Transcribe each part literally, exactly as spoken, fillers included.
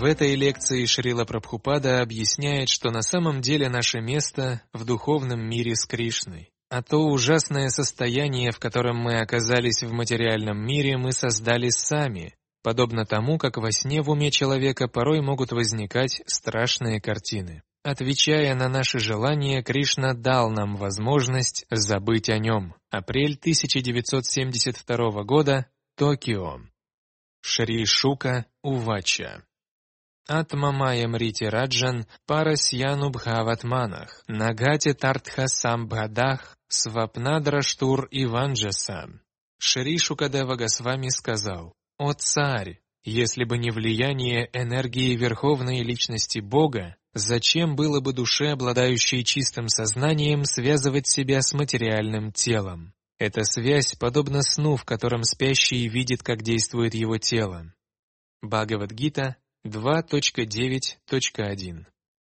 этой лекции Шрила Прабхупада объясняет, что на самом деле наше место в духовном мире с Кришной, а то ужасное состояние, в котором мы оказались в материальном мире, мы создали сами, подобно тому, как во сне в уме человека порой могут возникать страшные картины. Отвечая на наши желания, Кришна дал нам возможность забыть о нем. Апрель тысяча девятьсот семьдесят второго года, Токио. Шри Шука Увача. Атмамая Мрити Раджан Парасьяну Бхаватманах Нагате Тартха Самбхадах Свапнадраштур Иванджаса. Шри Шукадева Госвами сказал: «О царь, если бы не влияние энергии Верховной Личности Бога, зачем было бы душе, обладающей чистым сознанием, связывать себя с материальным телом? Эта связь подобна сну, в котором спящий видит, как действует его тело». Бхагавад-гита два точка девять точка один.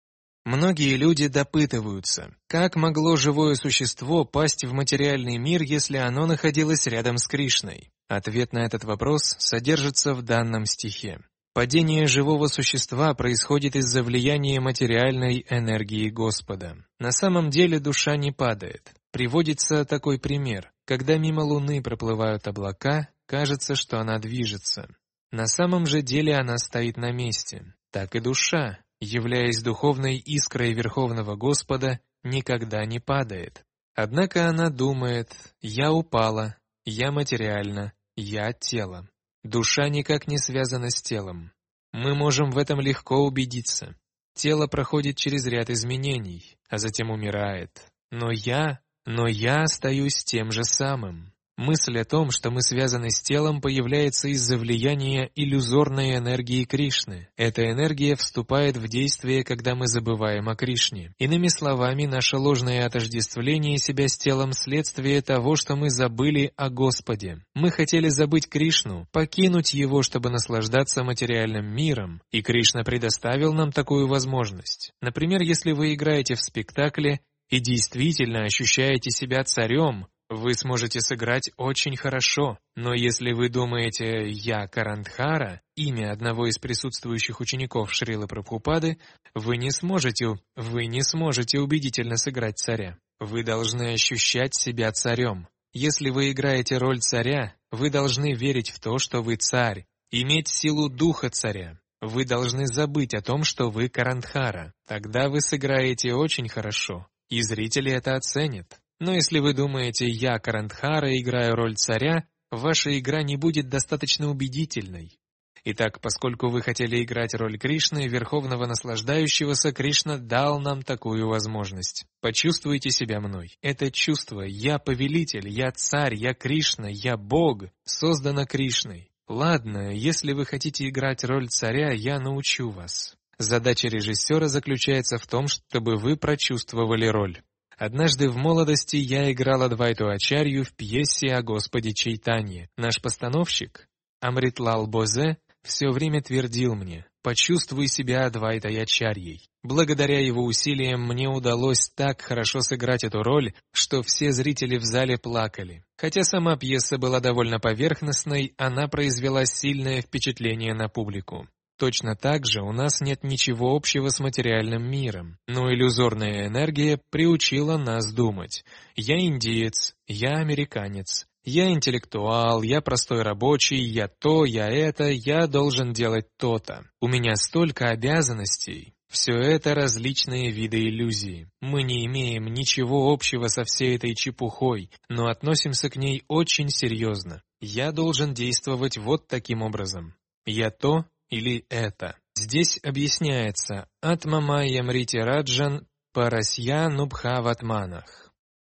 Многие люди допытываются, как могло живое существо пасть в материальный мир, если оно находилось рядом с Кришной? Ответ на этот вопрос содержится в данном стихе. Падение живого существа происходит из-за влияния материальной энергии Господа. На самом деле душа не падает. Приводится такой пример. Когда мимо Луны проплывают облака, кажется, что она движется. На самом же деле она стоит на месте. Так и душа, являясь духовной искрой Верховного Господа, никогда не падает. Однако она думает: «Я упала, я материальна, я тело». Душа никак не связана с телом. Мы можем в этом легко убедиться. Тело проходит через ряд изменений, а затем умирает. Но я, но я остаюсь тем же самым. Мысль о том, что мы связаны с телом, появляется из-за влияния иллюзорной энергии Кришны. Эта энергия вступает в действие, когда мы забываем о Кришне. Иными словами, наше ложное отождествление себя с телом – следствие того, что мы забыли о Господе. Мы хотели забыть Кришну, покинуть Его, чтобы наслаждаться материальным миром, и Кришна предоставил нам такую возможность. Например, если вы играете в спектакле и действительно ощущаете себя царем, вы сможете сыграть очень хорошо, но если вы думаете «я Карандхара», имя одного из присутствующих учеников Шрилы Прабхупады, вы не сможете, вы не сможете убедительно сыграть царя. Вы должны ощущать себя царем. Если вы играете роль царя, вы должны верить в то, что вы царь, иметь силу духа царя. Вы должны забыть о том, что вы Карандхара. Тогда вы сыграете очень хорошо, и зрители это оценят. Но если вы думаете «я Карандхара, играю роль царя», ваша игра не будет достаточно убедительной. Итак, поскольку вы хотели играть роль Кришны, Верховного Наслаждающегося, Кришна дал нам такую возможность. Почувствуйте себя мной. Это чувство «я повелитель», «я царь», «я Кришна», «я Бог» создано Кришной. Ладно, если вы хотите играть роль царя, я научу вас. Задача режиссера заключается в том, чтобы вы прочувствовали роль. Однажды в молодости я играл Адвайту Ачарью в пьесе о Господе Чайтанье. Наш постановщик, Амритлал Бозе, все время твердил мне: «Почувствуй себя Адвайтой Ачарьей». Благодаря его усилиям мне удалось так хорошо сыграть эту роль, что все зрители в зале плакали. Хотя сама пьеса была довольно поверхностной, она произвела сильное впечатление на публику. Точно так же у нас нет ничего общего с материальным миром, но иллюзорная энергия приучила нас думать: «Я индиец, я американец, я интеллектуал, я простой рабочий, я то, я это, я должен делать то-то. У меня столько обязанностей». Все это различные виды иллюзии. Мы не имеем ничего общего со всей этой чепухой, но относимся к ней очень серьезно. Я должен действовать вот таким образом. Я то или это. Здесь объясняется «Атмамайя Мрити Раджан Парасья Нубхаватманах».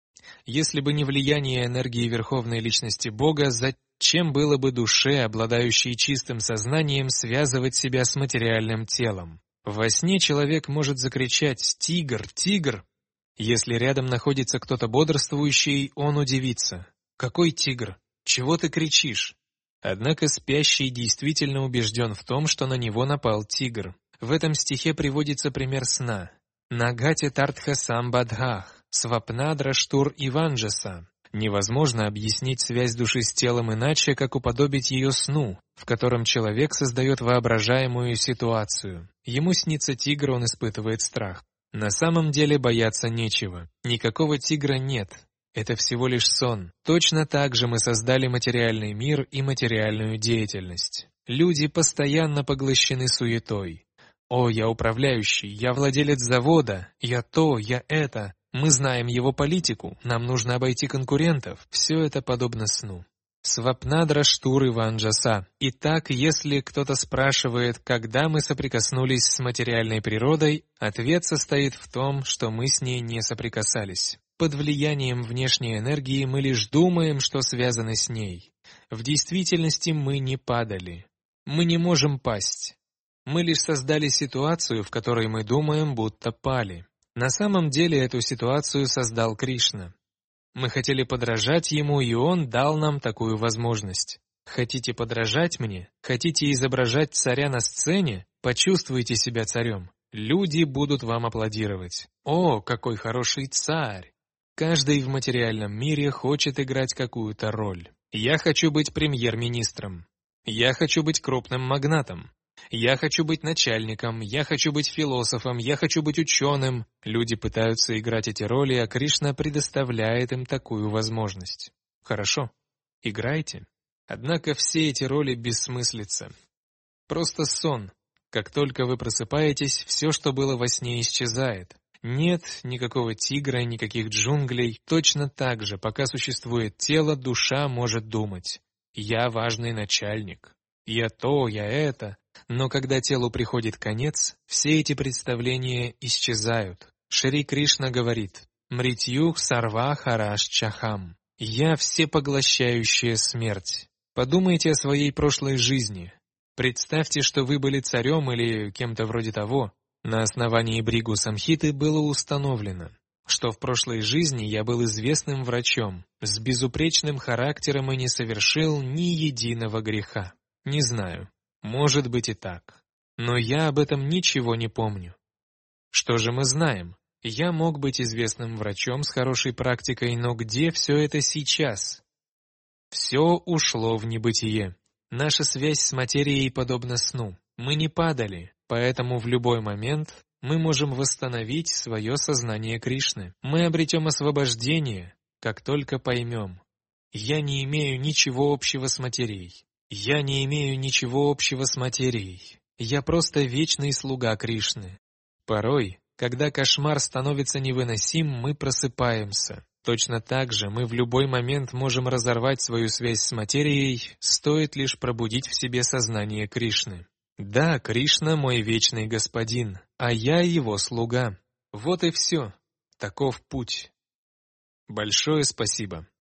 Если бы не влияние энергии Верховной Личности Бога, зачем было бы душе, обладающей чистым сознанием, связывать себя с материальным телом? Во сне человек может закричать «Тигр! Тигр!». Если рядом находится кто-то бодрствующий, он удивится: «Какой тигр? Чего ты кричишь?» Однако спящий действительно убежден в том, что на него напал тигр. В этом стихе приводится пример сна. «Нагате Тартха Самбадхах, Свапнадраштур Иванджаса». Невозможно объяснить связь души с телом иначе, как уподобить ее сну, в котором человек создает воображаемую ситуацию. Ему снится тигр, он испытывает страх. На самом деле бояться нечего. Никакого тигра нет. Это всего лишь сон. Точно так же мы создали материальный мир и материальную деятельность. Люди постоянно поглощены суетой. «О, я управляющий, я владелец завода, я то, я это». Мы знаем его политику, нам нужно обойти конкурентов. Все это подобно сну. Свапнадра штуры ванджаса. Итак, если кто-то спрашивает, когда мы соприкоснулись с материальной природой, ответ состоит в том, что мы с ней не соприкасались. Под влиянием внешней энергии мы лишь думаем, что связаны с ней. В действительности мы не падали. Мы не можем пасть. Мы лишь создали ситуацию, в которой мы думаем, будто пали. На самом деле эту ситуацию создал Кришна. Мы хотели подражать ему, и он дал нам такую возможность. Хотите подражать мне? Хотите изображать царя на сцене? Почувствуйте себя царем. Люди будут вам аплодировать. О, какой хороший царь! Каждый в материальном мире хочет играть какую-то роль. Я хочу быть премьер-министром. Я хочу быть крупным магнатом. Я хочу быть начальником, я хочу быть философом, я хочу быть ученым. Люди пытаются играть эти роли, а Кришна предоставляет им такую возможность. Хорошо, играйте. Однако все эти роли бессмыслица. Просто сон. Как только вы просыпаетесь, все, что было во сне, исчезает. Нет никакого тигра, никаких джунглей. Точно так же, пока существует тело, душа может думать. Я важный начальник. Я то, я это. Но когда телу приходит конец, все эти представления исчезают. Шри Кришна говорит: «Мритьюх сарва хараш чахам». «Я всепоглощающая смерть». Подумайте о своей прошлой жизни. Представьте, что вы были царем или кем-то вроде того. На основании Бригу Самхиты было установлено, что в прошлой жизни я был известным врачом, с безупречным характером и не совершил ни единого греха. Не знаю. Может быть и так. Но я об этом ничего не помню. Что же мы знаем? Я мог быть известным врачом с хорошей практикой, но где все это сейчас? Все ушло в небытие. Наша связь с материей подобна сну. Мы не падали, поэтому в любой момент мы можем восстановить свое сознание Кришны. Мы обретем освобождение, как только поймем. Я не имею ничего общего с материей. Я не имею ничего общего с материей. Я просто вечный слуга Кришны. Порой, когда кошмар становится невыносим, мы просыпаемся. Точно так же мы в любой момент можем разорвать свою связь с материей, стоит лишь пробудить в себе сознание Кришны. Да, Кришна мой вечный господин, а я его слуга. Вот и все. Таков путь. Большое спасибо.